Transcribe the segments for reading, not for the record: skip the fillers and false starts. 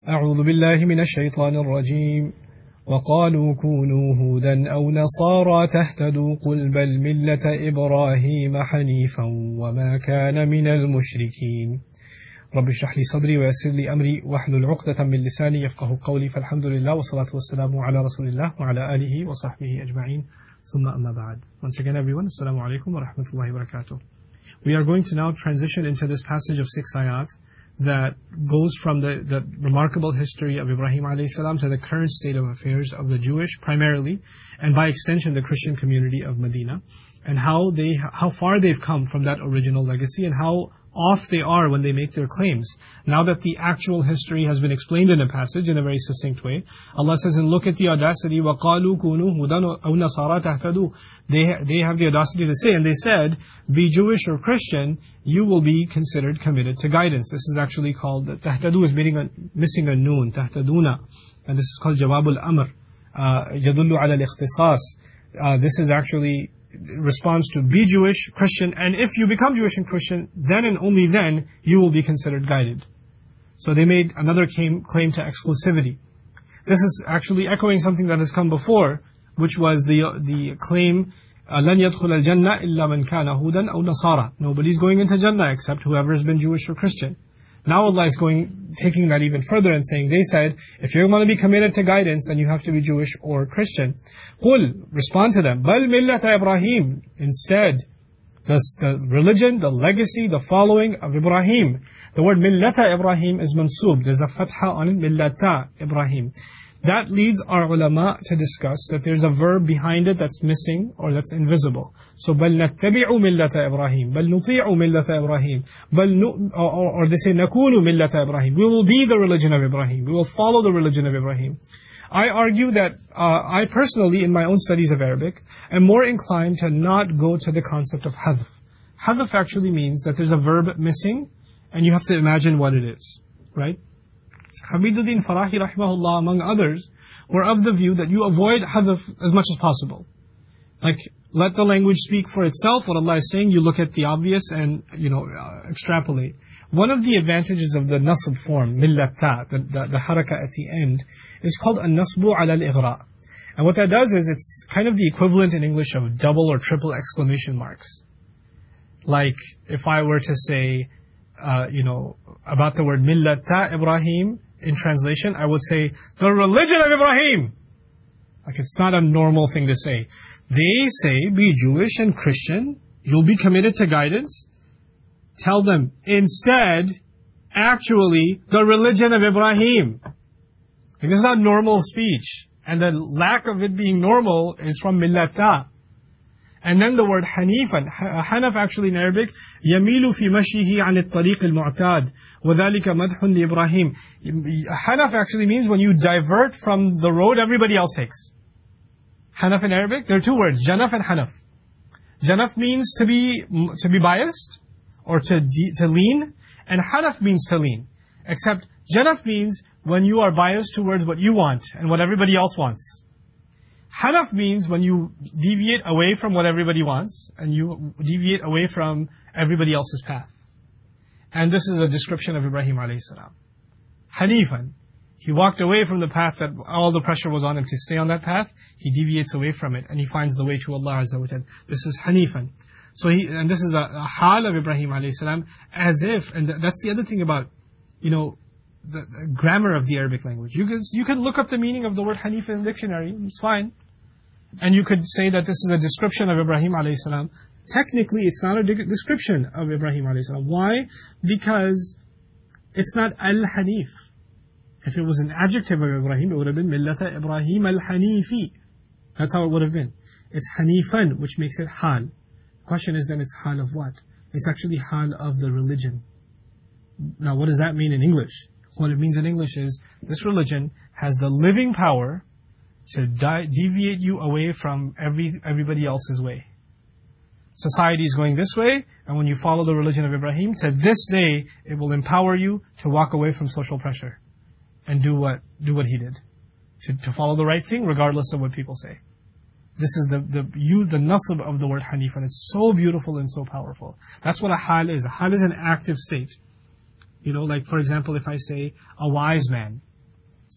أعوذ بالله من الشيطان الرجيم وقالوا كونوا هودا أو نصارى تهتدوا قل بل ملة إبراهيم حنيفا وما كان من المشركين رب اشرح لي صدري ويسر لي أمري واحلل عقدة من لساني يفقه قولي فالحمد لله والصلاة والسلام على رسول الله وعلى آله وصحبه أجمعين ثم أما بعد. Once again everyone, Assalamu alaikum wa rahmatullahi wa barakatuh. We are going to now transition into this passage of 6 ayat that goes from the remarkable history of Ibrahim alayhi salam to the current state of affairs of the Jewish primarily, and by extension the Christian community of Medina, and how far they've come from that original legacy and how off they are when they make their claims. Now that the actual history has been explained in a passage in a very succinct way, Allah says, and look at the audacity, وَقَالُوا كُونُوا هُدًى أَوْ نَصَارَى تَهْتَدُوا. They have the audacity to say, and they said, be Jewish or Christian, you will be considered committed to guidance. This is actually called, تَهْتَدُوا is missing a noon, تَهْتَدُونَ. And this is called جواب الأمر, يدل على الاختصاص. This is actually responds to be Jewish, Christian, and if you become Jewish and Christian, then and only then you will be considered guided. So they made another claim to exclusivity. This is actually echoing something that has come before, which was the claim, لَنْ يَدْخُلَ الْجَنَّةِ إِلَّا مَنْ كَانَ هُودًا أَوْ نَصَارَى. Nobody's going into Jannah except whoever has been Jewish or Christian. Now Allah is taking that even further and saying, they said, if you're going to be committed to guidance, then you have to be Jewish or Christian. قُل, respond to them, بَلْ مِلَّةَ إِبْرَاهِيم. Instead, the religion, the legacy, the following of Ibrahim. The word مِلَّةَ إِبْرَاهِيم is mansub. There's a fatha on it, مِلَّةَ إِبْرَاهِيم. That leads our ulama to discuss that there's a verb behind it that's missing or that's invisible. So بَلْ نَتَّبِعُ مِلَّةَ إِبْرَاهِيم بَلْ نُطِيعُ مِلَّةَ إِبْرَاهِيم or they say نَكُونُ مِلَّةَ إِبْرَاهِيم. We will be the religion of Ibrahim. We will follow the religion of Ibrahim. I argue that I personally, in my own studies of Arabic, am more inclined to not go to the concept of hadf. Hadf actually means that there's a verb missing and you have to imagine what it is. Right? Hamiduddin Farahi rahimahullah, among others, were of the view that you avoid hadf as much as possible. Like, let the language speak for itself. What Allah is saying, you look at the obvious and, extrapolate. One of the advantages of the nasb form, millata, the haraka at the end, is called an-nasbu ala al-ighra. And what that does is, it's kind of the equivalent in English of double or triple exclamation marks. Like, if I were to say, about the word millata Ibrahim, in translation, I would say, the religion of Ibrahim. Like, it's not a normal thing to say. They say, be Jewish and Christian, you'll be committed to guidance. Tell them, instead, actually, the religion of Ibrahim. Like, this is not normal speech. And the lack of it being normal is from millata. And then the word hanifan. Hanaf actually in Arabic, يَمِيلُ فِي مَشْيِهِ عَنِ الطَّرِيقِ الْمُعْتَادِ وَذَلِكَ مَدْحٌ لِإِبْرَاهِيمِ. Hanaf actually means when you divert from the road everybody else takes. Hanaf in Arabic, there are two words, janaf and hanaf. Janaf means to be biased, or to lean, and hanaf means to lean. Except janaf means when you are biased towards what you want and what everybody else wants. Hanaf means when you deviate away from what everybody wants and you deviate away from everybody else's path. And this is a description of Ibrahim alayhi salam. Hanifan. He walked away from the path that all the pressure was on him to stay on that path. He deviates away from it and he finds the way to Allah Azza wa Jal. This is Hanifan. So and this is a hal of Ibrahim alayhi salam, as if, and that's the other thing about, the grammar of the Arabic language. You can look up the meaning of the word Hanif in the dictionary, it's fine. And you could say that this is a description of Ibrahim alayhi salam. Technically, it's not a description of Ibrahim alayhi salam. Why? Because it's not al-Hanif. If it was an adjective of Ibrahim, it would have been millata Ibrahim al-Hanifi. That's how it would have been. It's Hanifan, which makes it hal. The question is then, it's hal of what? It's actually hal of the religion. Now, what does that mean in English? What it means in English is, this religion has the living power to deviate you away from everybody else's way. Society is going this way, and when you follow the religion of Ibrahim, to this day, it will empower you to walk away from social pressure and do what he did. To follow the right thing, regardless of what people say. This is the nasb of the word Hanif, and it's so beautiful and so powerful. That's what a hal is. A hal is an active state. Like for example, if I say, a wise man,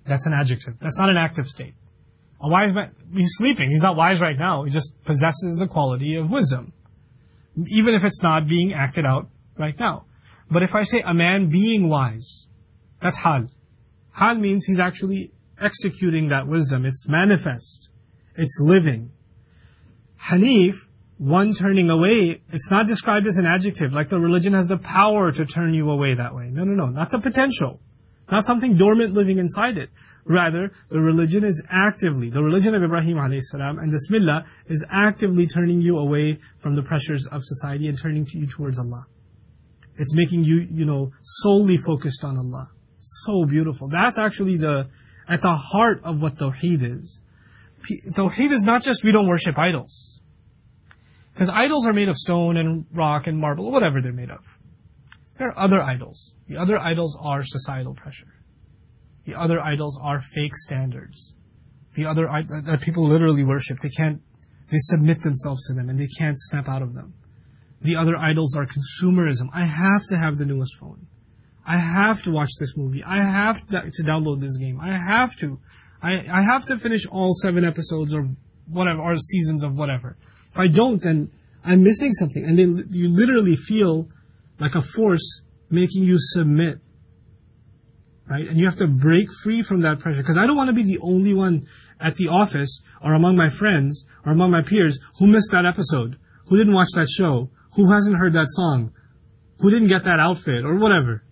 That's an adjective. That's not an active state. A wise man, he's sleeping. He's not wise right now. He just possesses the quality of wisdom. Even if it's not being acted out right now. But if I say a man being wise, that's hal. Hal means he's actually executing that wisdom. It's manifest. It's living. Hanif, one turning away, it's not described as an adjective, like the religion has the power to turn you away that way. No, not the potential. Not something dormant living inside it. Rather, the religion of Ibrahim alayhi salam and this millah is actively turning you away from the pressures of society and turning you towards Allah. It's making you, solely focused on Allah. So beautiful. That's actually at the heart of what Tawheed is. Tawheed is not just we don't worship idols. Because idols are made of stone and rock and marble, whatever they're made of. There are other idols. The other idols are societal pressure. The other idols are fake standards. The other that people literally worship. They submit themselves to them and they can't snap out of them. The other idols are consumerism. I have to have the newest phone. I have to watch this movie. I have to download this game. I have to finish all 7 episodes or whatever, or seasons of whatever. If I don't, then I'm missing something. And then you literally feel like a force making you submit. Right? And you have to break free from that pressure. Because I don't want to be the only one at the office or among my friends or among my peers who missed that episode, who didn't watch that show, who hasn't heard that song, who didn't get that outfit or whatever.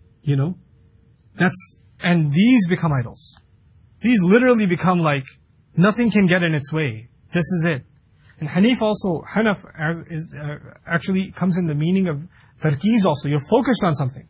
And these become idols. These literally become like, nothing can get in its way. This is it. And Hanif also, Hanaf actually comes in the meaning of tarkeez also. You're focused on something.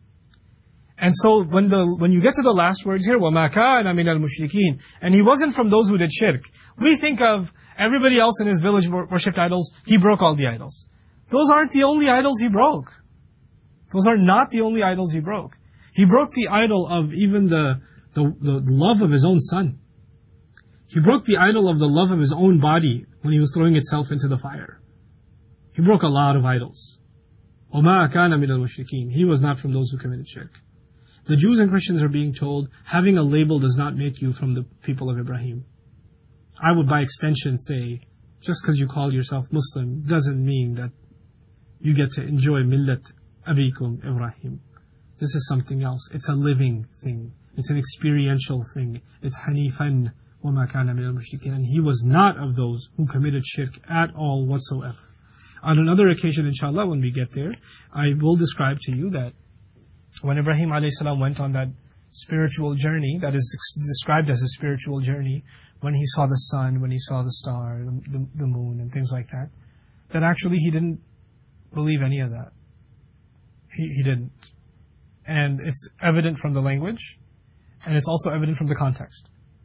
And so when you get to the last words here, وَمَا كَانَ مِنَ الْمُشْرِكِينَ, and he wasn't from those who did shirk. We think of everybody else in his village worshipped idols. He broke all the idols. Those aren't the only idols he broke. Those are not the only idols he broke. He broke the idol of even the love of his own son. He broke the idol of the love of his own body when he was throwing itself into the fire. He broke a lot of idols. وَمَا كَانَ مِنَ الْمُشْرِكِينَ. He was not from those who committed shirk. The Jews and Christians are being told, having a label does not make you from the people of Ibrahim. I would by extension say, just because you call yourself Muslim doesn't mean that you get to enjoy millat abikum Ibrahim. This is something else. It's a living thing. It's an experiential thing. It's hanifan وَمَا كَانَ مِنَ الْمُشْرِكِينَ. And he was not of those who committed shirk at all whatsoever. On another occasion, inshallah, when we get there, I will describe to you that when Ibrahim a.s. went on that spiritual journey, that is described as a spiritual journey, when he saw the sun, when he saw the star, the moon, and things like that, that actually he didn't believe any of that. He didn't. And it's evident from the language, and it's also evident from the context.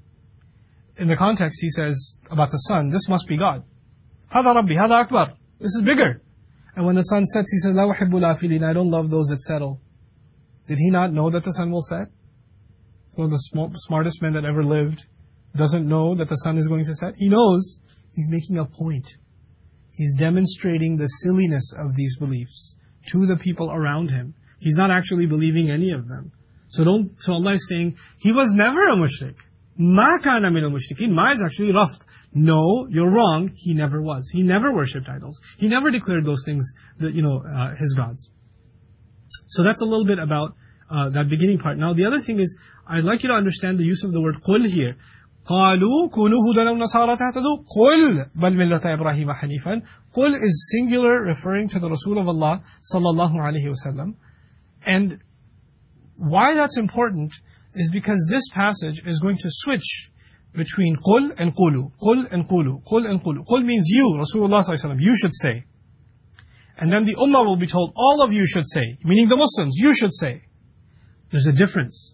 In the context, he says about the sun, this must be God. هَذَا رَبِّي هَذَا أَكْبَرُ. This is bigger. And when the sun sets, he says, لَا أُحِبُّ الْآفِلِينَ. I don't love those that settle. Did he not know that the sun will set? So the smartest man that ever lived doesn't know that the sun is going to set? He knows. He's making a point. He's demonstrating the silliness of these beliefs to the people around him. He's not actually believing any of them. So Allah is saying, he was never a mushrik. مَا كَانَ مِنَ الْمُشْرِكِينَ. Ma is actually raft. No, you're wrong. He never was. He never worshipped idols. He never declared those things that, his gods. So that's a little bit about that beginning part. Now the other thing is, I'd like you to understand the use of the word قُلْ here. قَالُوا كُونُوا هُدًى أَوْ نَصَارَى تَهْتَدُوا قُلْ بَلْ مِلَّةَ إِبْرَاهِيمَ حَنِيفًا. قُلْ is singular, referring to the Rasul of Allah sallallahu alaihi wasallam. And why that's important is because this passage is going to switch between قُلْ and قُلُوا. قُلْ and قُلُوا. قُلْ and قُلُوا. قُلْ means you, Rasulullah sallallahu alaihi wasallam, you should say. And then the ummah will be told, all of you should say, meaning the Muslims, you should say. There's a difference.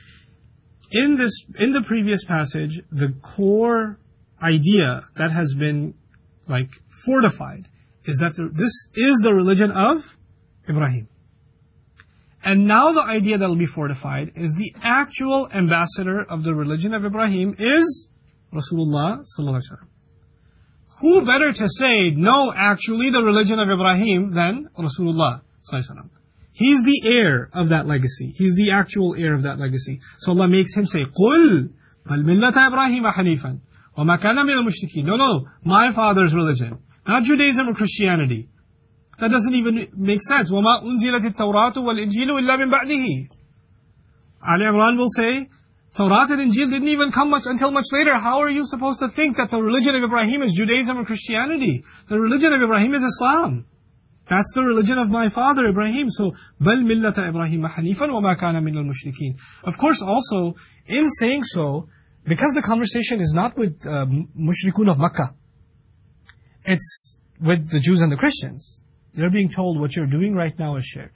In the previous passage, the core idea that has been fortified is that this is the religion of Ibrahim. And now the idea that will be fortified is the actual ambassador of the religion of Ibrahim is Rasulullah sallallahu alaihi wasallam. Who better to say, no, actually the religion of Ibrahim than Rasulullah sallallahu alaihi wasallam? He's the heir of that legacy. He's the actual heir of that legacy. So Allah makes him say, قُلْ بَلْ مِلَّةَ إِبْرَاهِيمَ حَنِيفًا وَمَا كَانَ مِنَ الْمُشْرِكِينَ. No, my father's religion. Not Judaism or Christianity. That doesn't even make sense. وَمَا أُنزِلَتِ التَّوْرَاةُ وَالْإِنْجِيلُ إِلَّا مِنْ بَعْدِهِ. Ali Imran will say, Torah and Injil didn't even come until much later. How are you supposed to think that the religion of Ibrahim is Judaism or Christianity? The religion of Ibrahim is Islam. That's the religion of my father Ibrahim. So, بَلْ مِلَّةَ إِبْرَاهِيمَ حَنِيفًا وَمَا كَانَ مِنَ الْمُشْرِكِينَ. Of course, also, in saying so, because the conversation is not with mushrikun of Makkah, it's with the Jews and the Christians. They're being told what you're doing right now is shirk.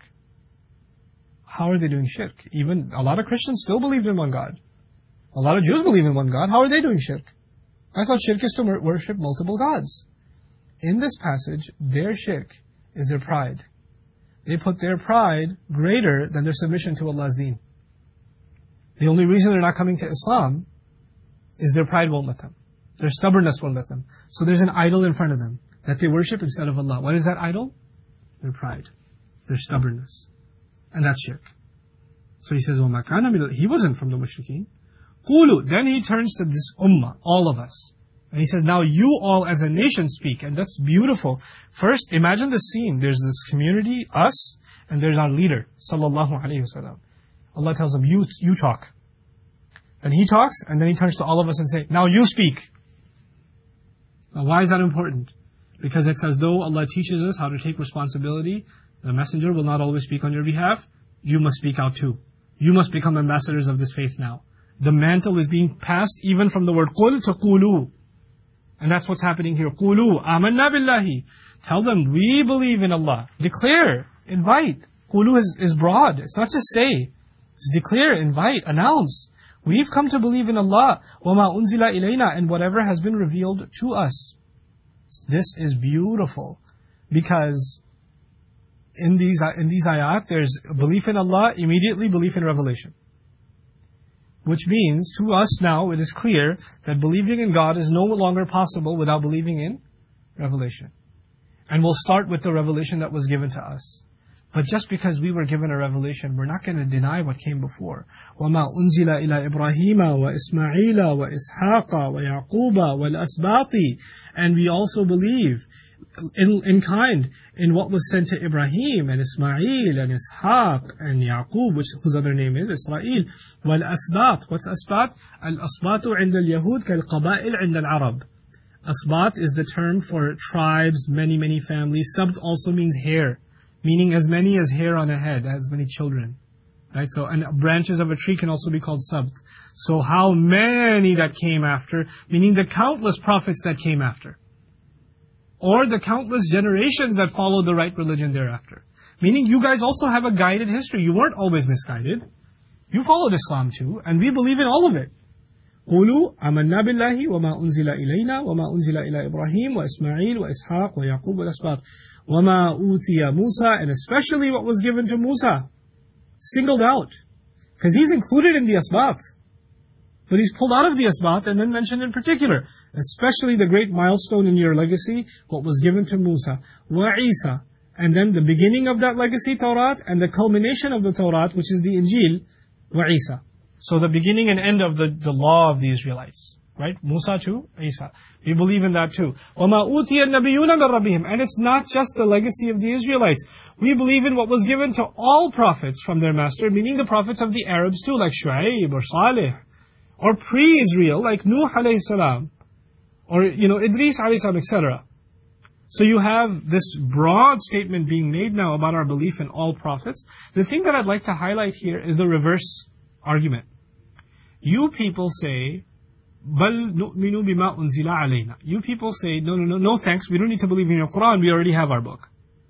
How are they doing shirk? Even a lot of Christians still believe in one God. A lot of Jews believe in one God. How are they doing shirk? I thought shirk is to worship multiple gods. In this passage, their shirk is their pride. They put their pride greater than their submission to Allah's deen. The only reason they're not coming to Islam is their pride won't let them. Their stubbornness won't let them. So there's an idol in front of them that they worship instead of Allah. What is that idol? Their pride. Their stubbornness. And that's shirk. So he says, وَمَا كَانَ مِنَ. He wasn't from the mushrikeen. قُولُوا. Then he turns to this ummah, all of us. And he says, now you all as a nation speak. And that's beautiful. First, imagine the scene. There's this community, us, and there's our leader, sallallahu alayhi wasallam. Allah tells him, you talk. And he talks, and then he turns to all of us and says, now you speak. Now why is that important? Because it's as though Allah teaches us how to take responsibility. The messenger will not always speak on your behalf. You must speak out too. You must become ambassadors of this faith now. The mantle is being passed even from the word قُل to قُولُوا. And that's what's happening here. قُولُوا آمَنَّا بِاللَّهِ. Tell them, we believe in Allah. Declare, invite. قُولُوا is broad. It's not just say. It's declare, invite, announce. We've come to believe in Allah. وَمَا أُنزِلَ إِلَيْنَا. And whatever has been revealed to us. This is beautiful. Because in these ayat, there's belief in Allah, immediately belief in revelation. Which means, to us now, it is clear that believing in God is no longer possible without believing in revelation. And we'll start with the revelation that was given to us. But just because we were given a revelation, we're not going to deny what came before. وَمَا أُنزِلَ إِلَىٰ إِبْرَاهِيمَ وَإِسْمَعِيلَ وَإِسْحَاقَ وَيَعْقُوبَ وَالْأَسْبَاطِ. And we also believe in kind in what was sent to Ibrahim and Ismail and Ishaq and Yaqub, whose other name is Israel. وَالْأَسْبَاطِ. What's أسباط? الْأَسْبَاطُ عند اليهود كالقبائل عند العرب. Asbat is the term for tribes, many families. Sabt also means hair, meaning as many as hair on a head, as many children. Right? So, and branches of a tree can also be called sabt. So how many that came after, meaning the countless prophets that came after. Or the countless generations that followed the right religion thereafter. Meaning you guys also have a guided history. You weren't always misguided. You followed Islam too, and we believe in all of it. قُولُوا آمَنَّا بِاللَّهِ وَمَا أُنزِلَ إِلَيْنَا وَمَا أُنزِلَ إِلَى إِبْرَاهِيمَ وَإِسْمَاعِيلَ وَإِسْحَاقَ وَيَعْقُوبَ وَالْأَسْبَاطِ وَمَا أُوتِيَ مُوسَى. And especially what was given to Musa. Singled out. Because he's included in the Asbat. But he's pulled out of the Asbat and then mentioned in particular. Especially the great milestone in your legacy, what was given to Musa. وَعِيسَى. And then the beginning of that legacy, Tawrat, and the culmination of the Tawrat, which is the Injil, وَعِيسَى. So the beginning and end of the law of the Israelites. Right? Musa too, Isa. We believe in that too. وَمَا أُوتِيَ النَّبِيُّونَ مِنْ رَبِّهِمْ. And it's not just the legacy of the Israelites. We believe in what was given to all prophets from their master, meaning the prophets of the Arabs too, like Shu'aib or Salih. Or pre-Israel, like Nuh alayhi salam. Or, Idris alayhi salam, etc. So you have this broad statement being made now about our belief in all prophets. The thing that I'd like to highlight here is the reverse argument. You people say, بَلْ نُؤْمِنُ بِمَا أُنزِلَ عَلَيْنَا. You people say, no thanks, we don't need to believe in your Quran, we already have our book.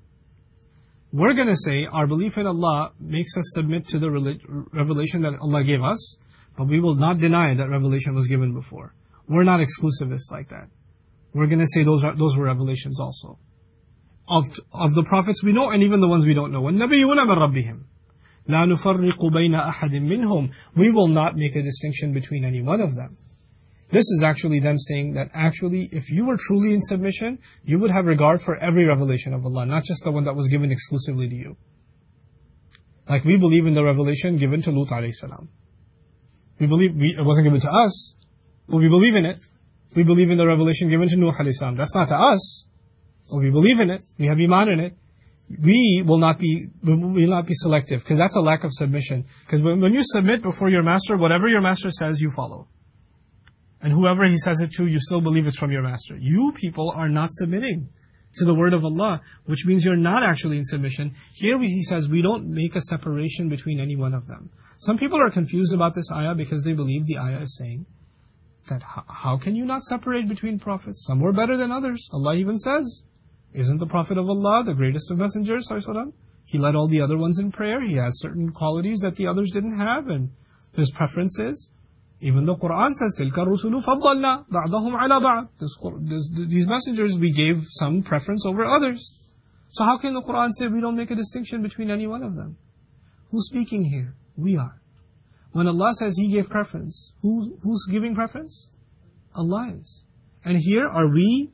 We're going to say, our belief in Allah makes us submit to the revelation that Allah gave us, but we will not deny that revelation was given before. We're not exclusivists like that. We're going to say those were revelations also. Of the prophets we know, and even the ones we don't know. وَالنَّبِيُّونَ مِنْ رَبِّهِمْ لَا نُفَرِّقُ بَيْنَ أَحَدٍ مِّنْهُمْ. We will not make a distinction between any one of them. This is actually them saying that actually, if you were truly in submission, you would have regard for every revelation of Allah, not just the one that was given exclusively to you. Like we believe in the revelation given to Lut alayhi salam. We believe it wasn't given to us, but we believe in it. We believe in the revelation given to Nuh alayhi salam. That's not to us, but we believe in it. We have iman in it. We will not be selective, because that's a lack of submission. Because when you submit before your master, whatever your master says, you follow. And whoever he says it to, you still believe it's from your master. You people are not submitting to the word of Allah, which means you're not actually in submission. Here he says, we don't make a separation between any one of them. Some people are confused about this ayah because they believe the ayah is saying that how can you not separate between prophets? Some were better than others. Allah even says, isn't the Prophet of Allah the greatest of messengers? He led all the other ones in prayer. He has certain qualities that the others didn't have, and his preferences. Even the Quran says, تِلْكَ الرُّسُلُ فَضَّلْنَا بَعْضَهُمْ عَلَى بَعْضٍ. These messengers we gave some preference over others. So how can the Quran say we don't make a distinction between any one of them? Who's speaking here? We are. When Allah says He gave preference, who's giving preference? Allah is. And here, are we?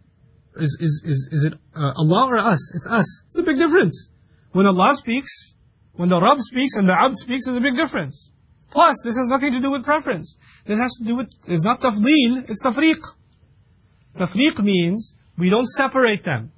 Is it Allah or us? It's us. It's a big difference. When Allah speaks, when the Rabb speaks and the Abd speaks, there's a big difference. Plus, this has nothing to do with preference. This has to do with, it's not tafdeel, it's tafriq. Tafriq means we don't separate them.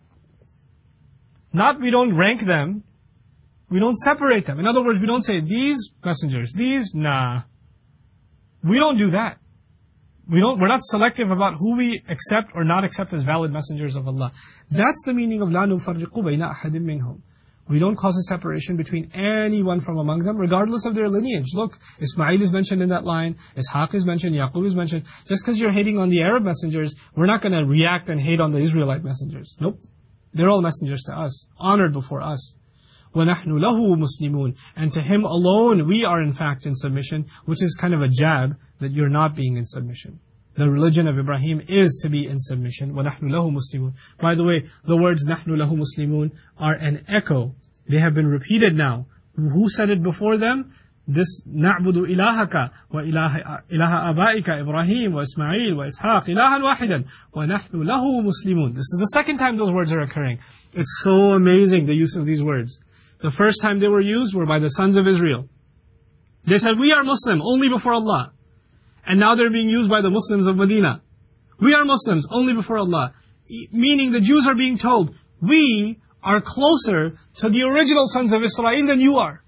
Not we don't rank them, we don't separate them. In other words, we don't say, these messengers, these, nah. We don't do that. We're not selective about who we accept or not accept as valid messengers of Allah. That's the meaning of لَا نُفَرِّقُ بَيْنَ أَحَدٍ مِّنْهُمْ. We don't cause a separation between anyone from among them, regardless of their lineage. Look, Ismail is mentioned in that line, Ishaq is mentioned, Yaqub is mentioned. Just because you're hating on the Arab messengers, we're not going to react and hate on the Israelite messengers. Nope. They're all messengers to us, honored before us. وَنَحْنُ لَهُ مُسْلِمُونَ. And to Him alone, we are in fact in submission, which is kind of a jab that you're not being in submission. The religion of Ibrahim is to be in submission. وَنَحْنُ لَهُ مُسْلِمُونَ. By the way, the words نَحْنُ لَهُ مُسْلِمُونَ are an echo. They have been repeated now. Who said it before them? This نَعْبُدُ إِلَهَكَ وَإِلَهَ أَبَائِكَ إِبْرَاهِيمَ وَإِسْمَاعِيلَ وَإِسْحَاقَ إِلَهًا وَاحِدًا وَنَحْنُ لَهُ مُسْلِمُونَ. This is the second time those words are occurring. It's so amazing, the use of these words. The first time they were used were by the sons of Israel. They said, we are Muslim only before Allah. And now they're being used by the Muslims of Medina. We are Muslims only before Allah. Meaning the Jews are being told, we are closer to the original sons of Israel than you are.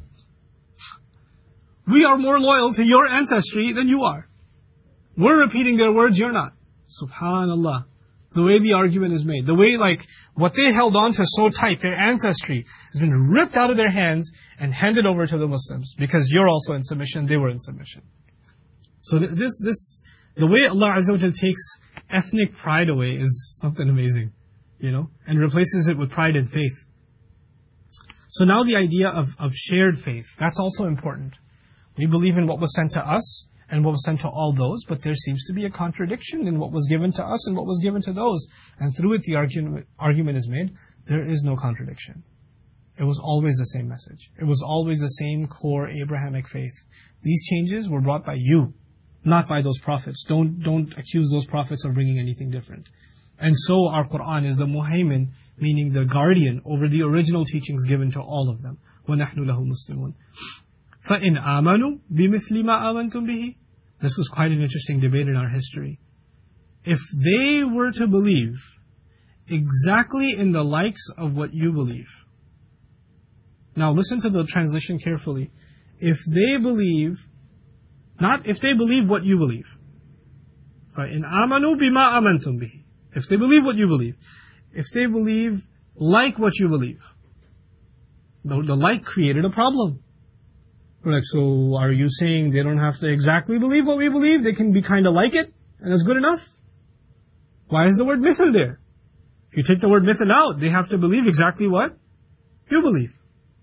We are more loyal to your ancestry than you are. We're repeating their words, you're not. Subhanallah. The way the argument is made. The way what they held on to so tight, their ancestry, has been ripped out of their hands and handed over to the Muslims. Because you're also in submission, they were in submission. So the way Allah Azza wa Jal takes ethnic pride away is something amazing, and replaces it with pride and faith. So now the idea of shared faith, that's also important. We believe in what was sent to us and what was sent to all those, but there seems to be a contradiction in what was given to us and what was given to those. And through it the argument is made, there is no contradiction. It was always the same message. It was always the same core Abrahamic faith. These changes were brought by you, not by those prophets. Don't accuse those prophets of bringing anything different. And so our Qur'an is the muhaymin, meaning the guardian over the original teachings given to all of them. وَنَحْنُ لَهُ مُسْلِمُونَ. فَإِنْ آمَنُوا بِمِثْلِ مَا آمَنْتُمْ بِهِ. This was quite an interesting debate in our history. If they were to believe exactly in the likes of what you believe. Now listen to the translation carefully. If they believe, not if they believe what you believe. فَإِنْ آمَنُوا بِمَا آمَنْتُمْ بِهِ. If they believe what you believe. If they believe like what you believe. The like created a problem. We're like, so are you saying they don't have to exactly believe what we believe? They can be kind of like it, and it's good enough? Why is the word mithal there? If you take the word mithal out, they have to believe exactly what you believe.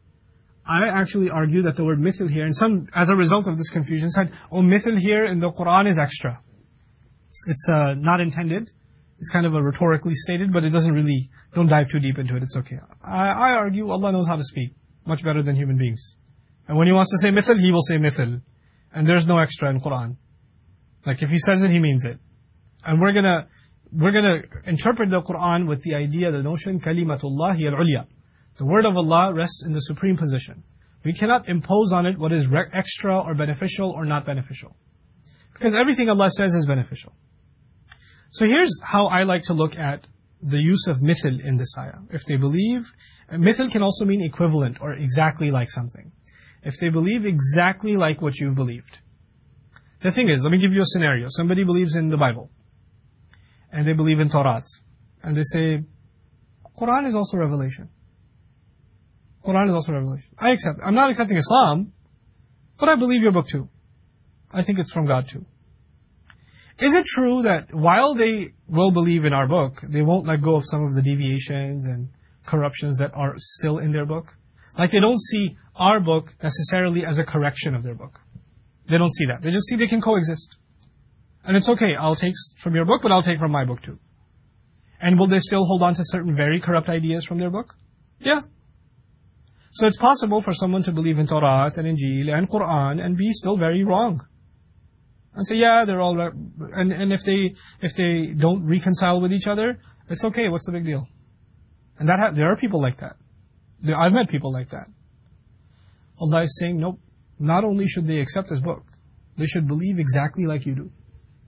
I actually argue that the word mithal here, and some, as a result of this confusion, said, mithal here in the Qur'an is extra. It's not intended. It's kind of a rhetorically stated, but it doesn't really, don't dive too deep into it. It's okay. I argue Allah knows how to speak much better than human beings. And when He wants to say mithal, He will say mithal. And there's no extra in Qur'an. Like if He says it, He means it. And we're gonna interpret the Qur'an with the idea, the notion, kalimatullah hiya al-ulya. The word of Allah rests in the supreme position. We cannot impose on it what is extra or beneficial or not beneficial. Because everything Allah says is beneficial. So here's how I like to look at the use of mithil in this ayah. If they believe, mithil can also mean equivalent or exactly like something. If they believe exactly like what you've believed. The thing is, let me give you a scenario. Somebody believes in the Bible. And they believe in Torah. And they say, Quran is also revelation. Quran is also revelation. I accept. I'm not accepting Islam, but I believe your book too. I think it's from God too. Is it true that while they will believe in our book, they won't let go of some of the deviations and corruptions that are still in their book? Like they don't see our book necessarily as a correction of their book. They don't see that. They just see they can coexist. And it's okay, I'll take from your book, but I'll take from my book too. And will they still hold on to certain very corrupt ideas from their book? Yeah. So it's possible for someone to believe in Torah and Injil and Quran and be still very wrong. And say, yeah, they're all right. And if they don't reconcile with each other, it's okay, what's the big deal? And there are people like that. I've met people like that. Allah is saying, nope, not only should they accept His book, they should believe exactly like you do.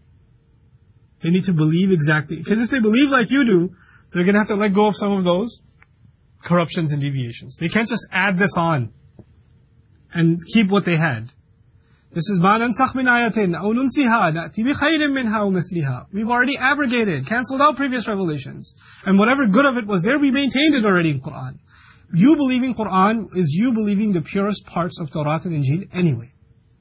They need to believe exactly. Because if they believe like you do, they're going to have to let go of some of those corruptions and deviations. They can't just add this on and keep what they had. This is مَا نَنْسَخْ مِنْ آيَةٍ أَوْ نُنْسِهَا نَأْتِ بِخَيْرٍ مِنْهَا وَمِثْلِهَا. We've already abrogated, cancelled out previous revelations. And whatever good of it was there, we maintained it already in Quran. You believing Quran is you believing the purest parts of Torah and Injil anyway.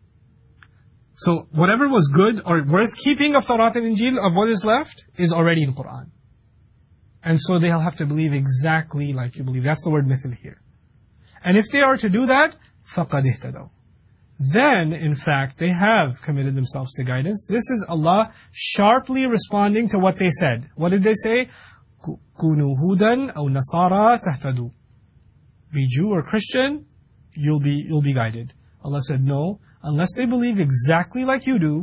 So whatever was good or worth keeping of Torah and Injil, of what is left, is already in Quran. And so they'll have to believe exactly like you believe. That's the word mithil here. And if they are to do that, فَقَدْ اهْتَدَوْا. Then, in fact, they have committed themselves to guidance. This is Allah sharply responding to what they said. What did they say? كُونُوا هُودًا أَوْ نَصَارَى تَهْتَدُوا. Be Jew or Christian, you'll be guided. Allah said, no, unless they believe exactly like you do,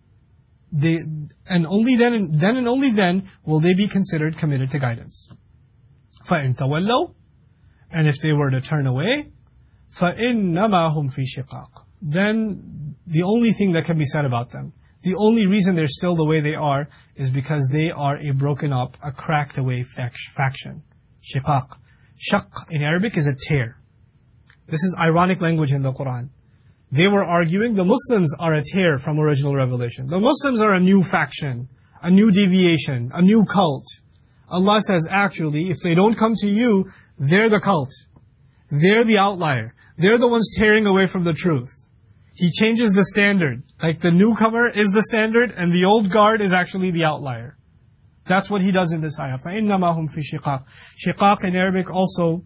and only then and only then will they be considered committed to guidance. فَإِن تَوَلَّوْا. And if they were to turn away, فَإِنَّمَا هُمْ فِي شِقَاقٍ. Then the only thing that can be said about them, the only reason they're still the way they are, is because they are a broken up, a cracked away faction. Shiqaq. Shaq in Arabic is a tear. This is ironic language in the Quran. They were arguing the Muslims are a tear from original revelation. The Muslims are a new faction, a new deviation, a new cult. Allah says actually, if they don't come to you, they're the cult. They're the outlier. They're the ones tearing away from the truth. He changes the standard. Like the newcomer is the standard and the old guard is actually the outlier. That's what He does in this ayah. فَإِنَّمَا هُمْ فِي شِقَاقٍ. Shiqaq in Arabic also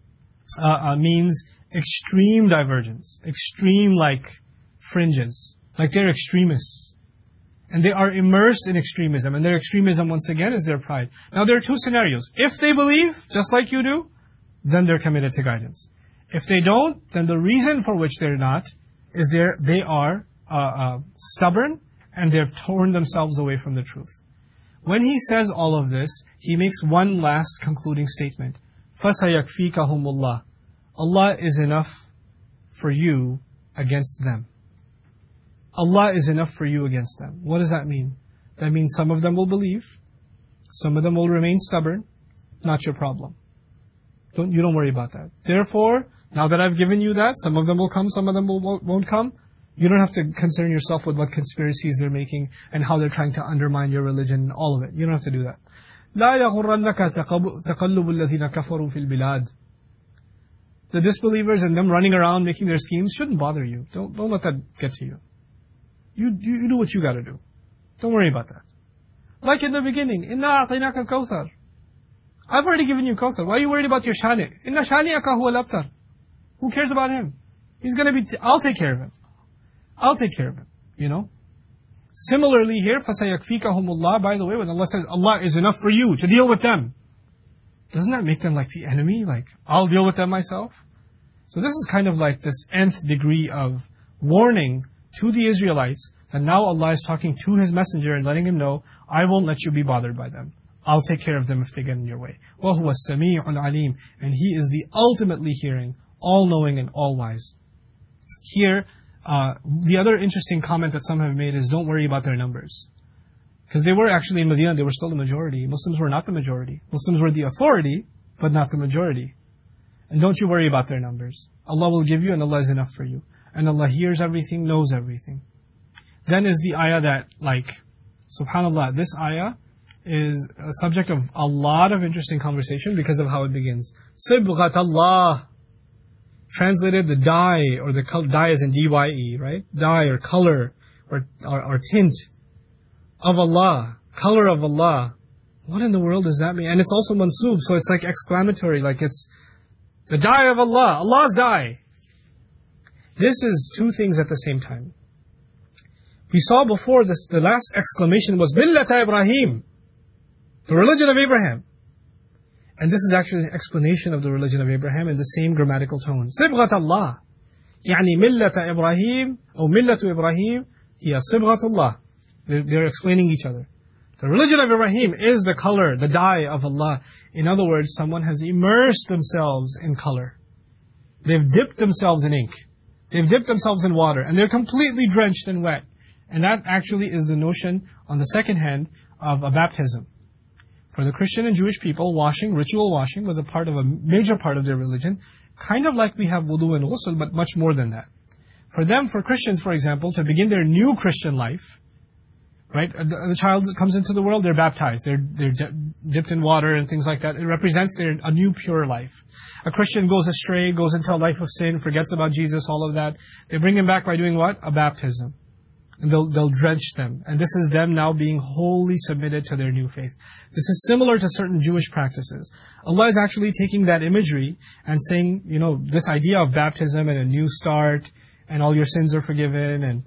means extreme divergence. Extreme like fringes. Like they're extremists. And they are immersed in extremism. And their extremism once again is their pride. Now there are two scenarios. If they believe, just like you do, then they're committed to guidance. If they don't, then the reason for which they're not is they are stubborn and they've torn themselves away from the truth. When He says all of this, He makes one last concluding statement. فَسَيَكْفِيكَهُمُ اللَّهُ. Allah is enough for you against them. Allah is enough for you against them. What does that mean? That means some of them will believe, some of them will remain stubborn. Not your problem. You don't worry about that. Therefore, now that I've given you that, some of them will come, some of them won't come. You don't have to concern yourself with what conspiracies they're making and how they're trying to undermine your religion and all of it. You don't have to do that. لا يغرنك تقلب الذين كفروا في البلاد. The disbelievers and them running around making their schemes shouldn't bother you. Don't let that get to you. You do what you got to do. Don't worry about that. Like in the beginning, إِنَّا أَعْطَيْنَاكَ الْكَوْثَرَ. I've already given you Kawthar. Why are you worried about your shani? Inna shani'aka huwa al-abtar. Who cares about him? He's going to be... I'll take care of him. I'll take care of him. You know? Similarly here, فَسَيَكْفِيكَهُمُ اللَّهُ. By the way, when Allah says, Allah is enough for you to deal with them, doesn't that make them like the enemy? Like, I'll deal with them myself? So this is kind of like this nth degree of warning to the Israelites that now Allah is talking to His messenger and letting him know, I won't let you be bothered by them. I'll take care of them if they get in your way. وَهُوَ السَّمِيعُ الْعَلِيمُ. And He is the ultimately hearing, all-knowing and all-wise. Here, the other interesting comment that some have made is don't worry about their numbers. Because they were actually in Medina, they were still the majority. Muslims were not the majority. Muslims were the authority, but not the majority. And don't you worry about their numbers. Allah will give you and Allah is enough for you. And Allah hears everything, knows everything. Then is the ayah that, subhanAllah, this ayah is a subject of a lot of interesting conversation because of how it begins. Sibghat Allah. Translated the dye, or the dye as in D-Y-E, right? Dye or color or tint of Allah. Color of Allah. What in the world does that mean? And it's also mansoob, so it's like exclamatory, like it's the dye of Allah, Allah's dye. This is two things at the same time. We saw before this, the last exclamation was Millata Ibrahim, the religion of Abraham. And this is actually an explanation of the religion of Abraham in the same grammatical tone. Sibghat Allah. يعني ملة إبراهيم أو ملة إبراهيم هي صبغة الله. They're explaining each other. The religion of Ibrahim is the color, the dye of Allah. In other words, someone has immersed themselves in color. They've dipped themselves in ink. They've dipped themselves in water. And they're completely drenched and wet. And that actually is the notion, on the second hand, of a baptism. For the Christian and Jewish people, ritual washing, was a major part of their religion. Kind of like we have wudu and ghusl, but much more than that. For them, for Christians, for example, to begin their new Christian life, right? The child comes into the world, they're baptized. They're dipped in water and things like that. It represents a new pure life. A Christian goes astray, goes into a life of sin, forgets about Jesus, all of that. They bring him back by doing what? A baptism. And they'll drench them. And this is them now being wholly submitted to their new faith. This is similar to certain Jewish practices. Allah is actually taking that imagery and saying, this idea of baptism and a new start, and all your sins are forgiven, and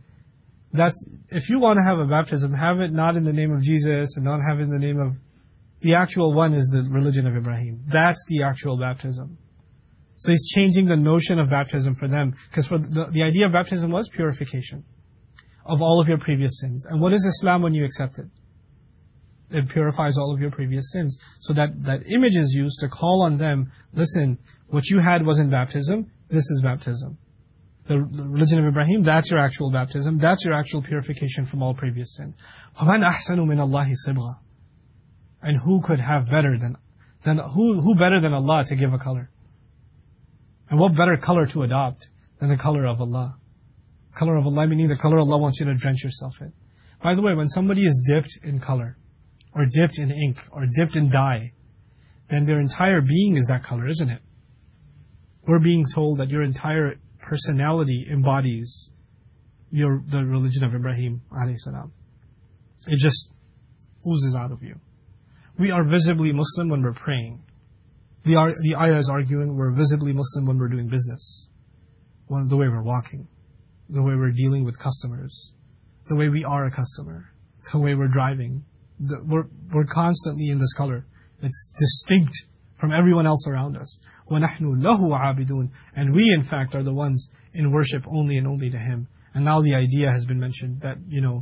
if you want to have a baptism, have it not in the name of Jesus and not have it in the name of, the actual one is the religion of Ibrahim. That's the actual baptism. So he's changing the notion of baptism for them. Because for the idea of baptism was purification of all of your previous sins. And what is Islam when you accept it? It purifies all of your previous sins. So that image is used to call on them, listen, what you had wasn't baptism, this is baptism. The religion of Ibrahim, that's your actual baptism, that's your actual purification from all previous sin. وَمَنْ أَحْسَنُ مِنَ اللَّهِ صِبْغًا. And who could have better than who better than Allah to give a color? And what better color to adopt than the color of Allah? Color of Allah meaning the color Allah wants you to drench yourself in. By the way, when somebody is dipped in color, or dipped in ink, or dipped in dye, then their entire being is that color, isn't it? We're being told that your entire personality embodies the religion of Ibrahim alayhi salam. It just oozes out of you. We are visibly Muslim when we're praying. The ayah is arguing we're visibly Muslim when we're doing business. The way we're walking. The way we're dealing with customers. The way we are a customer. The way we're driving. We're constantly in this color. It's distinct from everyone else around us. وَنَحْنُ لَهُ عَابِدُونَ. And we in fact are the ones in worship only and only to Him. And now the idea has been mentioned that,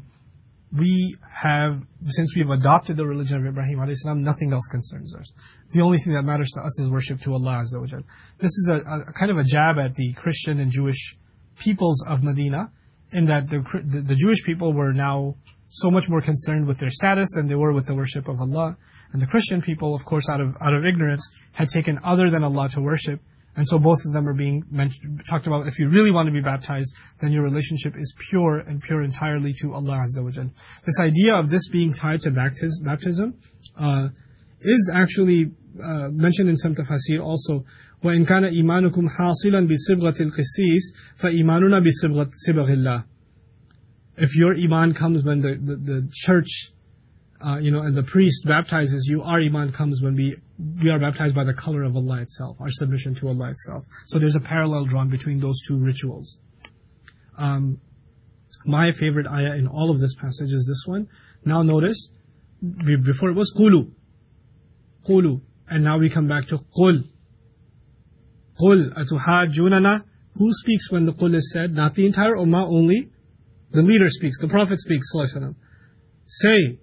we have, since we've adopted the religion of Ibrahim alayhi salam, nothing else concerns us. The only thing that matters to us is worship to Allah Azza wa Jal. This is a kind of a jab at the Christian and Jewish peoples of Medina, in that the Jewish people were now so much more concerned with their status than they were with the worship of Allah. And the Christian people, of course, out of ignorance, had taken other than Allah to worship. And so both of them are being talked about. If you really want to be baptized, then your relationship is pure and pure entirely to Allah Azza wa Jal. This idea of this being tied to baptism is actually mentioned in some tafasir also. وَإِنْ كَانَ إِيمَانُكُمْ حَاصِلًا بِصِبْغَةِ الْقِسِيسِ فَإِيمَانُنَا بِصِبْغَةِ اللَّهِ. If your iman comes when the church, and the priest baptizes you, our iman comes when we are baptized by the color of Allah itself, our submission to Allah itself. So there's a parallel drawn between those two rituals. My favorite ayah in all of this passage is this one. Now notice, before it was qulu, and now we come back to qul atuhajjunana. Who speaks when the qul is said? Not the entire ummah, only the leader speaks, the Prophet speaks, sallallahu alaihi wasallam. Say,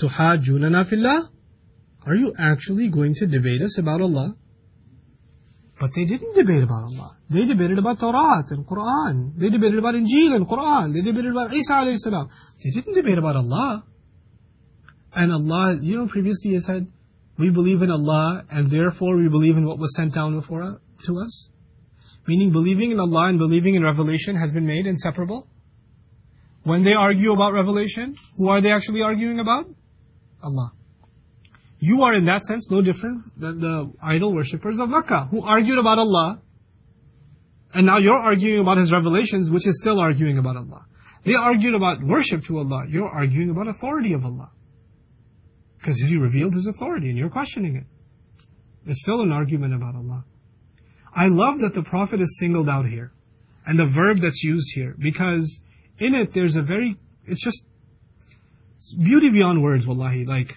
atuhajjunana fillah? Are you actually going to debate us about Allah? But they didn't debate about Allah. They debated about Torah and Quran. They debated about Injil and Quran. They debated about Isa alayhi salam. They didn't debate about Allah. And Allah, previously He said, we believe in Allah and therefore we believe in what was sent down to us. Meaning believing in Allah and believing in revelation has been made inseparable. When they argue about revelation, who are they actually arguing about? Allah. You are in that sense no different than the idol worshippers of Makkah, who argued about Allah, and now you're arguing about His revelations, which is still arguing about Allah. They argued about worship to Allah, you're arguing about authority of Allah. Because He revealed His authority and you're questioning it. It's still an argument about Allah. I love that the Prophet is singled out here, and the verb that's used here, because in it there's it's beauty beyond words, wallahi. Like,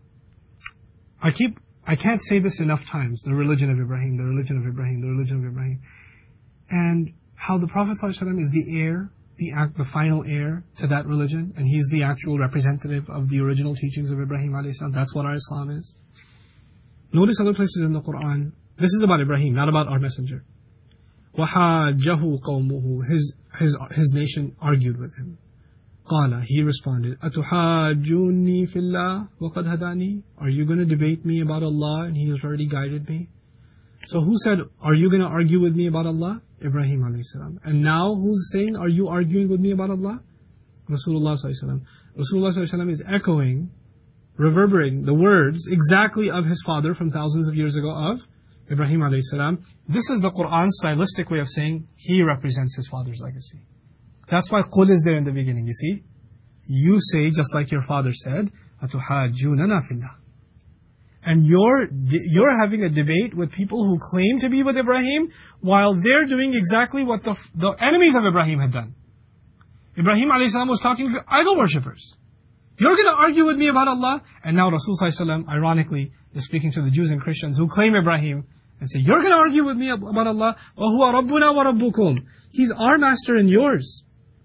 I can't say this enough times, the religion of Ibrahim, the religion of Ibrahim, the religion of Ibrahim. And how the Prophet ﷺ is the heir, the final heir to that religion, and he's the actual representative of the original teachings of Ibrahim alayhi salam. That's what our Islam is. Notice other places in the Quran. This is about Ibrahim, not about our messenger. وَحَاجَّهُ قَوْمُهُ His nation argued with him. قَالَ He responded, أَتُحَاجُّونِّي فِي اللَّهِ وَقَدْ هَدَانِي Are you going to debate me about Allah and He has already guided me? So who said, are you going to argue with me about Allah? Ibrahim alayhi salam. And now who's saying, are you arguing with me about Allah? Rasulullah sallallahu alaihi wasallam. Rasulullah sallallahu alaihi wasallam is echoing, reverberating the words exactly of his father from thousands of years ago of Ibrahim alayhi salam. This is the Qur'an's stylistic way of saying he represents his father's legacy. That's why qul is there in the beginning, you see. You say, just like your father said, أَتُحَاجُّونَنَا فِي اللَّهِ And you're having a debate with people who claim to be with Ibrahim, while they're doing exactly what the enemies of Ibrahim had done. Ibrahim alayhi salam was talking to idol worshippers. You're going to argue with me about Allah? And now Rasul sallallahu alaihi wasallam, ironically, is speaking to the Jews and Christians who claim Ibrahim, and say, you're going to argue with me about Allah? وَهُوَ رَبُّنَا وَرَبُّكُمْ He's our master and yours.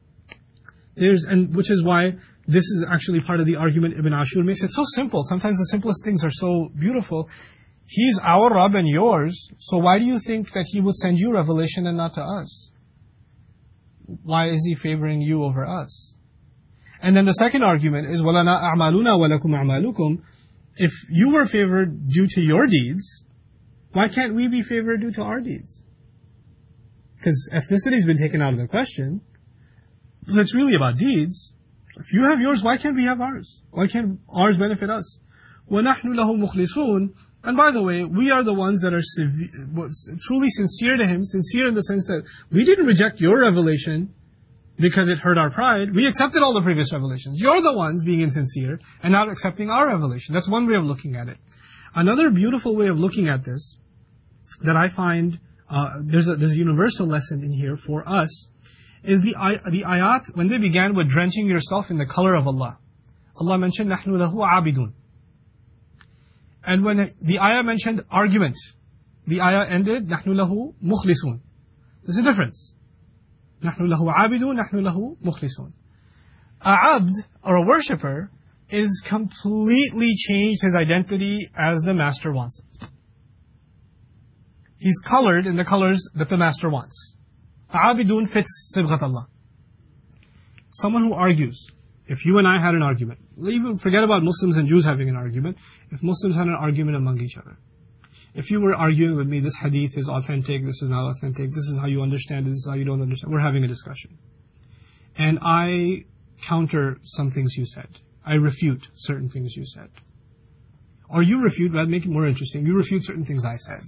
Which is why this is actually part of the argument Ibn Ashur makes. It so simple. Sometimes the simplest things are so beautiful. He's our Rabb and yours, so why do you think that He would send you revelation and not to us? Why is He favoring you over us? And then the second argument is, وَلَنَا أَعْمَالُنَا وَلَكُمْ أَعْمَالُكُمْ If you were favored due to your deeds, why can't we be favored due to our deeds? Because ethnicity has been taken out of the question. So it's really about deeds. If you have yours, why can't we have ours? Why can't ours benefit us? وَنَحْنُ لَهُ مُخْلِصُونَ And by the way, we are the ones that are truly sincere to Him, sincere in the sense that we didn't reject your revelation because it hurt our pride. We accepted all the previous revelations. You're the ones being insincere and not accepting our revelation. That's one way of looking at it. Another beautiful way of looking at this that I find, there's a universal lesson in here for us, is the ayat, when they began with drenching yourself in the color of Allah. Allah mentioned, نَحْنُ لَهُ عَابِدُونَ And when the ayah mentioned argument, the ayah ended, نَحْنُ لَهُ مُخْلِصُونَ There's a difference. نَحْنُ لَهُ عَابِدُونَ نَحْنُ لَهُ مُخْلِصُونَ A abd, or a worshipper, is completely changed his identity as the master wants it. He's colored in the colors that the master wants. Abidun fits Sibghat Allah. Someone who argues. If you and I had an argument, even forget about Muslims and Jews having an argument, if Muslims had an argument among each other. If you were arguing with me, this hadith is authentic, this is not authentic, this is how you understand it, this is how you don't understand. We're having a discussion. And I counter some things you said. I refute certain things you said. Or you refute, rather make it more interesting, you refute certain things I said.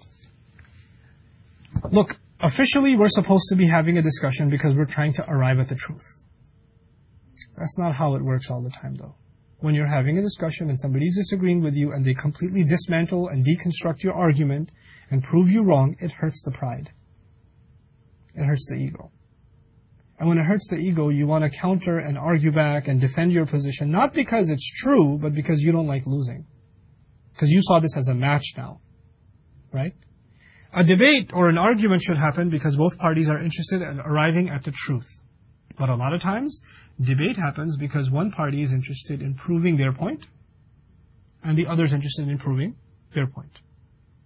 Look, officially we're supposed to be having a discussion because we're trying to arrive at the truth. That's not how it works all the time though. When you're having a discussion and somebody's disagreeing with you and they completely dismantle and deconstruct your argument and prove you wrong, it hurts the pride. It hurts the ego. And when it hurts the ego, you want to counter and argue back and defend your position, not because it's true, but because you don't like losing. Because you saw this as a match now. Right? A debate or an argument should happen because both parties are interested in arriving at the truth. But a lot of times, debate happens because one party is interested in proving their point and the other is interested in proving their point.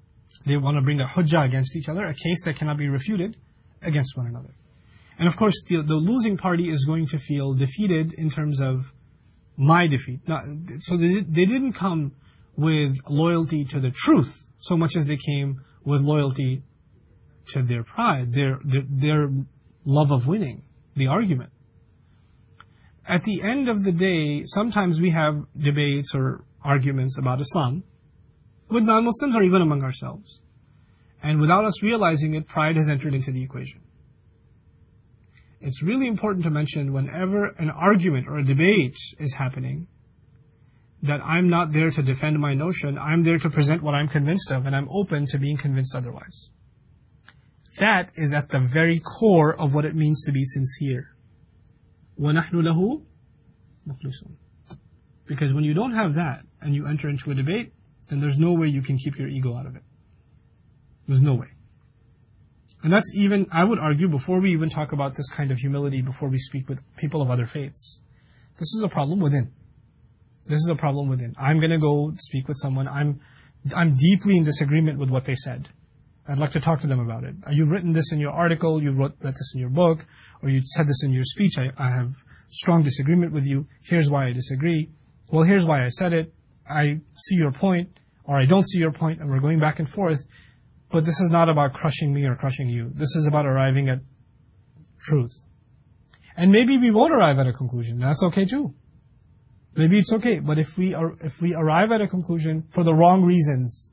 They want to bring a hujjah against each other, a case that cannot be refuted against one another. And of course, the losing party is going to feel defeated in terms of my defeat. So they didn't come with loyalty to the truth so much as they came with loyalty to their pride, their love of winning, the argument. At the end of the day, sometimes we have debates or arguments about Islam with non-Muslims or even among ourselves. And without us realizing it, pride has entered into the equation. It's really important to mention whenever an argument or a debate is happening, that I'm not there to defend my notion, I'm there to present what I'm convinced of, and I'm open to being convinced otherwise. That is at the very core of what it means to be sincere. وَنَحْنُ لَهُ مُخْلِصُونَ. Because when you don't have that, and you enter into a debate, then there's no way you can keep your ego out of it. There's no way. And that's even, I would argue, before we even talk about this kind of humility, before we speak with people of other faiths, this is a problem within. This is a problem within. I'm going to go speak with someone, I'm deeply in disagreement with what they said. I'd like to talk to them about it. You've written this in your article, you wrote this in your book, or you said this in your speech, I have strong disagreement with you, here's why I disagree. Well, here's why I said it, I see your point, or I don't see your point, and we're going back and forth. But this is not about crushing me or crushing you. This is about arriving at truth. And maybe we won't arrive at a conclusion. That's okay too. Maybe it's okay. But if we arrive at a conclusion for the wrong reasons,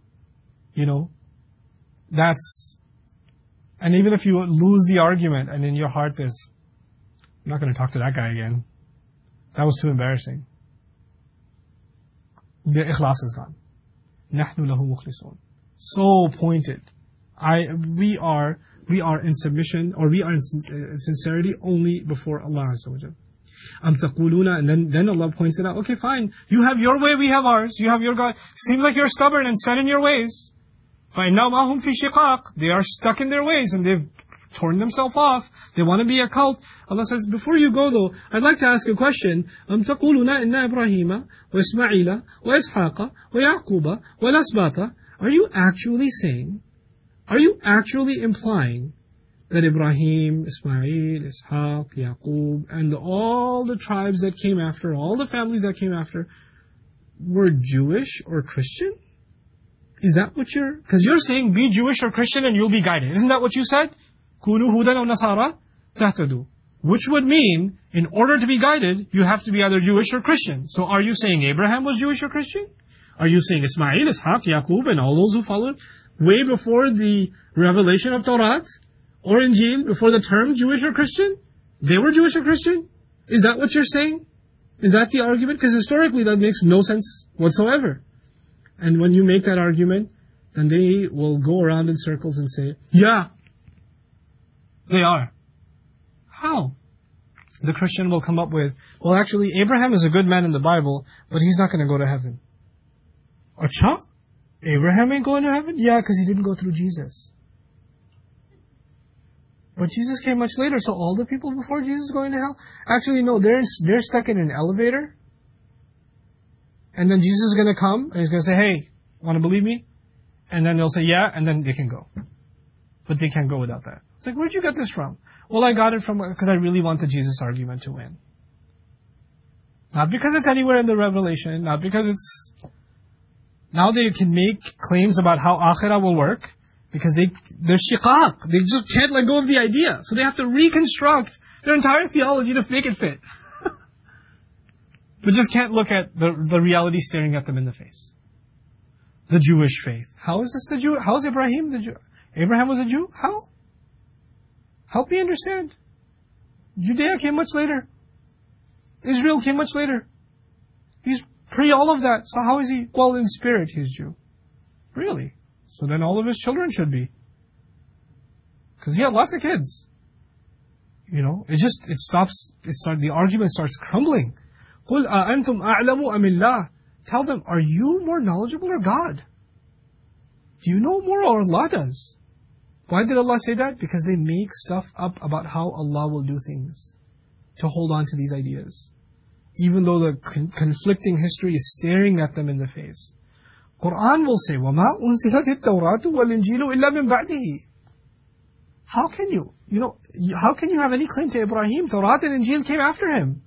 and even if you lose the argument and in your heart there's, I'm not going to talk to that guy again. That was too embarrassing. The ikhlas is gone. نَحْنُ لَهُ مُخْلِصُونَ. So pointed. We are in submission, or we are in sincerity only before Allah Azza wa Jal. تَقُولُونَ, and then Allah points it out. Okay, fine. You have your way, we have ours. You have your God. Seems like you're stubborn and set in your ways. فَإِنَّهُمْ أَهُمْ فِي شِقَاقٍ. They are stuck in their ways and they've torn themselves off. They want to be a cult. Allah says, before you go though, I'd like to ask a question. تَقُولُونَ إِنَّ إِبْرَاهِيمَ وَإِسْمَعِيلَ وَإِسْحَاقَ وَيَعْقُوبَ وَالْأَسْبَاطَ. Are you actually implying that Ibrahim, Ismail, Ishaq, Yaqub, and all the tribes that came after, all the families that came after, were Jewish or Christian? Is that what because you're saying be Jewish or Christian and you'll be guided. Isn't that what you said? كُونُوا هُودًا أَوْ نَصَارَى تَهْتَدُوا. Which would mean, in order to be guided, you have to be either Jewish or Christian. So are you saying Abraham was Jewish or Christian? Are you saying Ismail, Ishaq, Yaqub, and all those who followed way before the revelation of Torah or Injil, before the term Jewish or Christian? They were Jewish or Christian? Is that what you're saying? Is that the argument? Because historically that makes no sense whatsoever. And when you make that argument, then they will go around in circles and say, yeah, they are. How? The Christian will come up with, well actually Abraham is a good man in the Bible, but he's not going to go to heaven. Acha? Abraham ain't going to heaven? Yeah, because he didn't go through Jesus. But Jesus came much later, so all the people before Jesus going to hell? Actually no, they're stuck in an elevator. And then Jesus is going to come, and he's going to say, hey, want to believe me? And then they'll say, yeah, and then they can go. But they can't go without that. It's like, where'd you get this from? Well, I got it from, because I really want the Jesus argument to win. Not because it's anywhere in the Revelation, not because it's... Now they can make claims about how Akhirah will work, because they're shiqaq. They just can't let go of the idea. So they have to reconstruct their entire theology to make it fit. But just can't look at the reality staring at them in the face. The Jewish faith. How is this the Jew? How is Ibrahim the Jew? Abraham was a Jew? How? Help me understand. Judea came much later. Israel came much later. He's pre all of that. So how is he? Well, in spirit he's Jew. Really? So then all of his children should be. Because he had lots of kids. The argument starts crumbling. قُلْ أَأَنْتُمْ أَعْلَمُ أَمِ اللَّهِ. Tell them, are you more knowledgeable or God? Do you know more or Allah does? Why did Allah say that? Because they make stuff up about how Allah will do things to hold on to these ideas. Even though the conflicting history is staring at them in the face. Quran will say, وَمَا أُنْزِلَتِ التَّوْرَاتُ وَالْإِنْجِيلُ إِلَّا مِنْ بَعْدِهِ. How can you? How can you have any claim to Ibrahim? Torah and Injil came after him.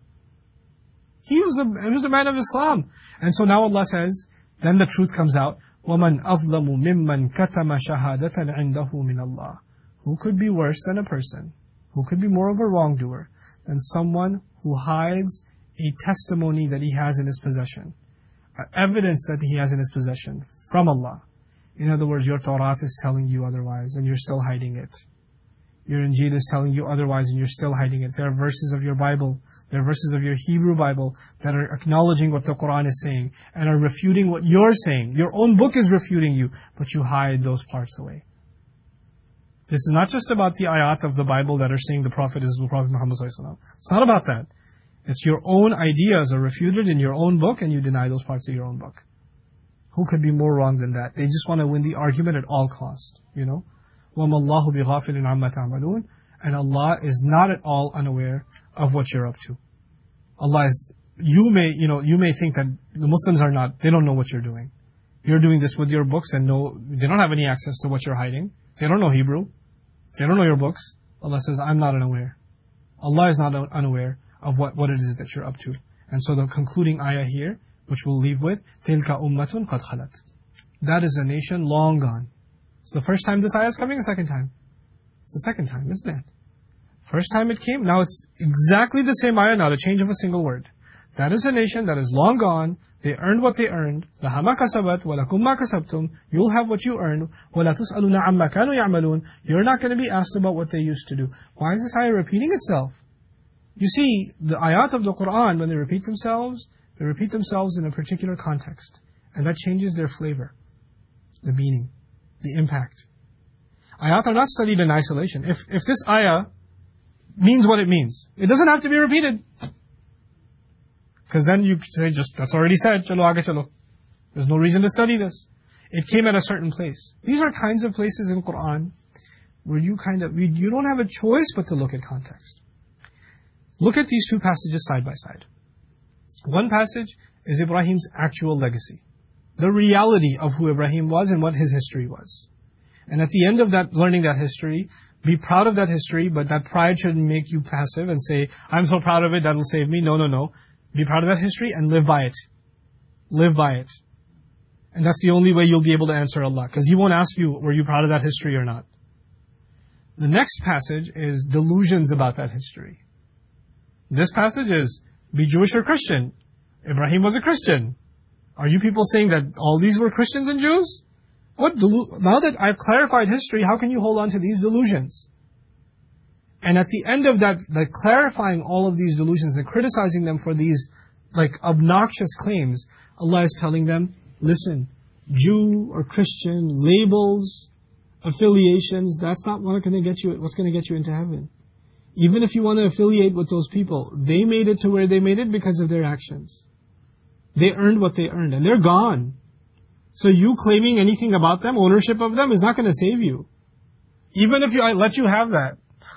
He was a man of Islam. And so now Allah says, then the truth comes out, وَمَنْ أَظْلَمُ مِمَّنْ كَتَمَ شَهَادَةً عِنْدَهُ مِنَ اللَّهِ. Who could be worse than a person? Who could be more of a wrongdoer than someone who hides a testimony that he has in his possession? Evidence that he has in his possession from Allah. In other words, your Torah is telling you otherwise and you're still hiding it. Your Injil is telling you otherwise and you're still hiding it. There are verses of your Bible, there are verses of your Hebrew Bible that are acknowledging what the Quran is saying and are refuting what you're saying. Your own book is refuting you, but you hide those parts away. This is not just about the ayat of the Bible that are saying the Prophet is the Prophet Muhammad ﷺ. It's not about that. It's your own ideas are refuted in your own book and you deny those parts of your own book. Who could be more wrong than that? They just want to win the argument at all cost, وَمَا اللَّهُ بِغَافِلٍ عَمَّا تَعْمَلُونَ. And Allah is not at all unaware of what you're up to. Allah is, you may think that the Muslims are not, they don't know what you're doing. You're doing this with your books and they don't have any access to what you're hiding. They don't know Hebrew. They don't know your books. Allah says, I'm not unaware. Allah is not unaware of what it is that you're up to. And so the concluding ayah here, which we'll leave with, تِلْكَ أُمَّةٌ قَدْ خَلَتْ. That is a nation long gone. It's the first time this ayah is coming, the second time? It's the second time, isn't it? First time it came, now it's exactly the same ayah, not a change of a single word. That is a nation that is long gone. They earned what they earned. لَهَا مَا كَسَبَتْ وَلَكُمْ مَا كَسَبْتُمْ. You'll have what you earned. وَلَا تُسْأَلُونَ عَمَّا كَانُوا يَعْمَلُونَ. You're not going to be asked about what they used to do. Why is this ayah repeating itself? You see, the ayat of the Quran, when they repeat themselves in a particular context. And that changes their flavor, the meaning, the impact. Ayat are not studied in isolation. If this ayah means what it means, it doesn't have to be repeated. Because then you say, that's already said, chalo aage chalo. There's no reason to study this. It came at a certain place. These are kinds of places in Quran where you don't have a choice but to look at context. Look at these two passages side by side. One passage is Ibrahim's actual legacy. The reality of who Ibrahim was and what his history was. And at the end of that, learning that history, be proud of that history, but that pride shouldn't make you passive and say, I'm so proud of it, that'll save me. No. Be proud of that history and live by it. Live by it. And that's the only way you'll be able to answer Allah. Because He won't ask you, were you proud of that history or not? The next passage is delusions about that history. This passage is, be Jewish or Christian. Ibrahim was a Christian. Are you people saying that all these were Christians and Jews? Now that I've clarified history, how can you hold on to these delusions? And at the end of that, clarifying all of these delusions and criticizing them for these obnoxious claims, Allah is telling them, listen, Jew or Christian, labels, affiliations, that's not what's going to get you into heaven. Even if you want to affiliate with those people, they made it to where they made it because of their actions. They earned what they earned, and they're gone. So you claiming anything about them, ownership of them, is not going to save you. Even if I let you have that.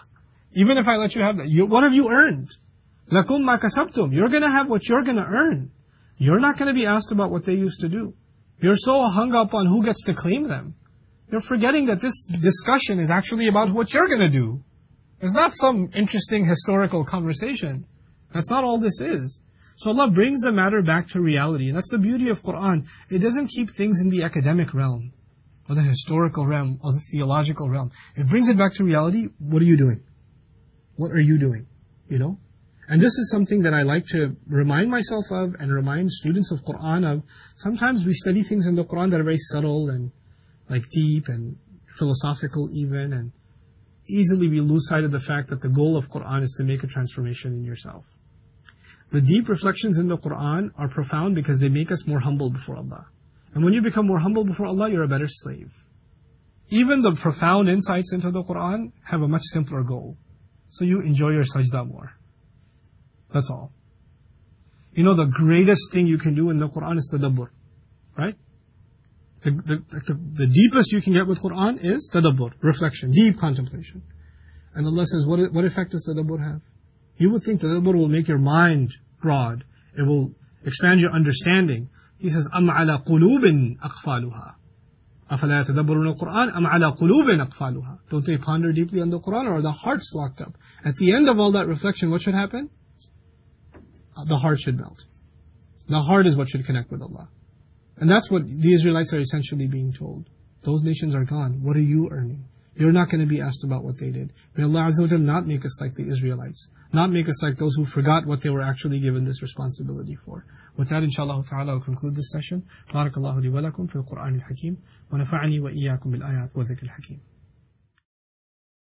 What have you earned? لَكُمْ مَا كَسَبْتُمْ. You're going to have what you're going to earn. You're not going to be asked about what they used to do. You're so hung up on who gets to claim them. You're forgetting that this discussion is actually about what you're going to do. It's not some interesting historical conversation. That's not all this is. So Allah brings the matter back to reality. And that's the beauty of Quran. It doesn't keep things in the academic realm, or the historical realm, or the theological realm. It brings it back to reality. What are you doing? What are you doing? And this is something that I like to remind myself of and remind students of Quran of. Sometimes we study things in the Quran that are very subtle and deep and philosophical even, and easily we lose sight of the fact that the goal of Quran is to make a transformation in yourself. The deep reflections in the Quran are profound because they make us more humble before Allah. And when you become more humble before Allah, you're a better slave. Even the profound insights into the Quran have a much simpler goal. So you enjoy your sajda more. That's all. The greatest thing you can do in the Quran is tadabbur. Right? The deepest you can get with Quran is tadabbur, reflection, deep contemplation. And Allah says, what effect does tadabbur have? You would think tadabbur will make your mind broad. It will expand your understanding. He says, أَمْ عَلَى قُلُوبٍ أَقْفَالُهَا أَفَلَا يَتَدَبَّرُونَ الْقُرْآنَ أَمْ عَلَى قُلُوبٍ أَقْفَالُهَا. Don't they ponder deeply on the Qur'an, or are the hearts locked up? At the end of all that reflection, what should happen? The heart should melt. The heart is what should connect with Allah. And that's what the Israelites are essentially being told. Those nations are gone. What are you earning? You're not going to be asked about what they did. May Allah Azza wa Jal not make us like the Israelites. Not make us like those who forgot what they were actually given this responsibility for. With that, inshallah ta'ala, I'll conclude this session. Barakallahu li wa lakum fil Qur'an al-Hakim. Wa nafa'ani wa iyyakum bil ayat wa dhikr al-Hakim.